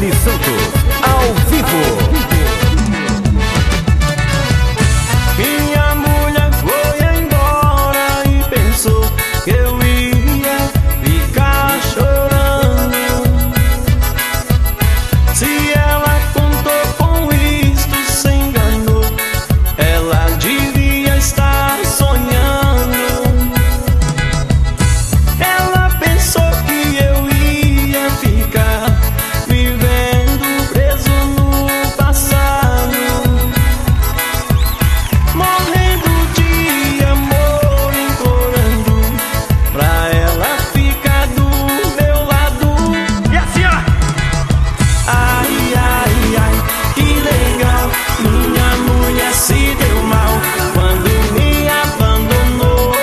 Tony Santos, ao vivo. Minha mulher foi embora e pensou que eu ia ficar chorando. Se ela contou com isto, se enganou. Ela devia estar sonhando. Ela pensou que eu ia ficar vivendo preso no passado, morrendo de amor, implorando pra ela ficar do meu lado. E assim, ó. Ai, ai, ai, que legal. Minha mulher se deu mal quando me abandonou.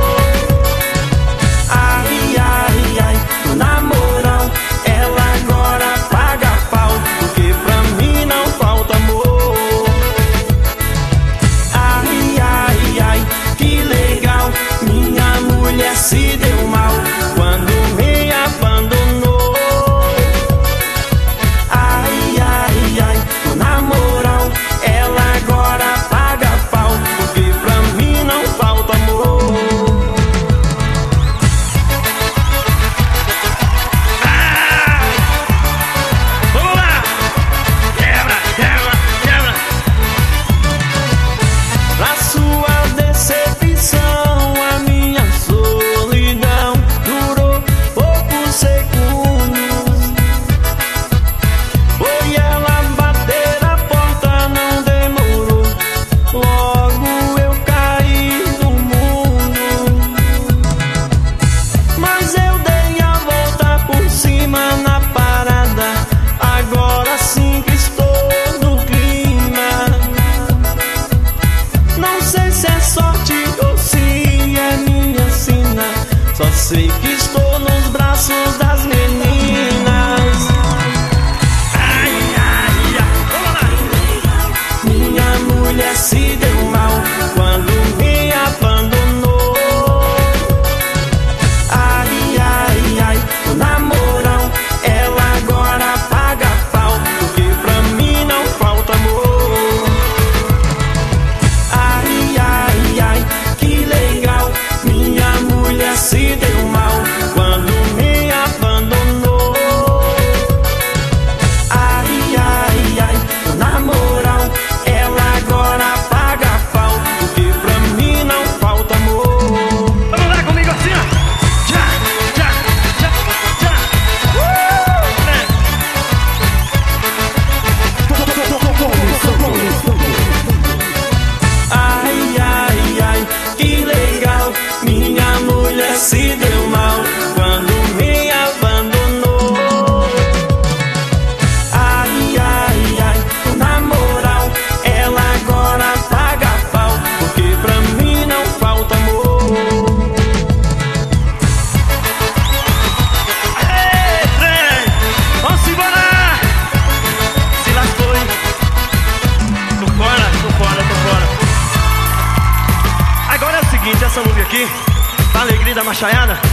Ai, ai, ai, na moral, ela agora paga pau, porque pra mim não falta amor. Ai, ai, ai, que legal. Minha mulher se deu mal quando me abandonou. Ai, ai, ai, na moral, ela agora paga pau, porque pra mim não falta amor. Vamos lá! Quebra, quebra, quebra! Pra sua decepção, a minha solidão durou poucos segundos. Foi ela bater a porta, não demorou. Logo eu caí no mundo. Mas eu dei a volta por cima na parada. Agora sim que estou no clima. Não sei se é sorte ou se é minha sina. Só sei que estou nos braços das meninas. Ai, ai, ai! Vamos lá! Minha mulher se deu mal quando me abandonou. Ai, ai, ai, na moral, ela agora paga pau, porque pra mim não falta amor. Ai, ai, ai, que legal. Minha mulher se deu mal quando me abandonou. Ai, ai, ai, na moral, ela agora paga pau, porque pra mim não falta amor. Vamos lá comigo assim, ó! Já, já, já, já! Né? Ai, ai, ai, que legal. Minha mulher se deu mal quando me abandonou. Ai, ai, ai, na moral, ela agora paga pau, porque pra mim não falta amor. Aê, trem! Vamos embora! Se lascou, hein? Tô fora, tô fora, tô fora. Agora é o seguinte, essa música aqui, pra alegria da machaiada,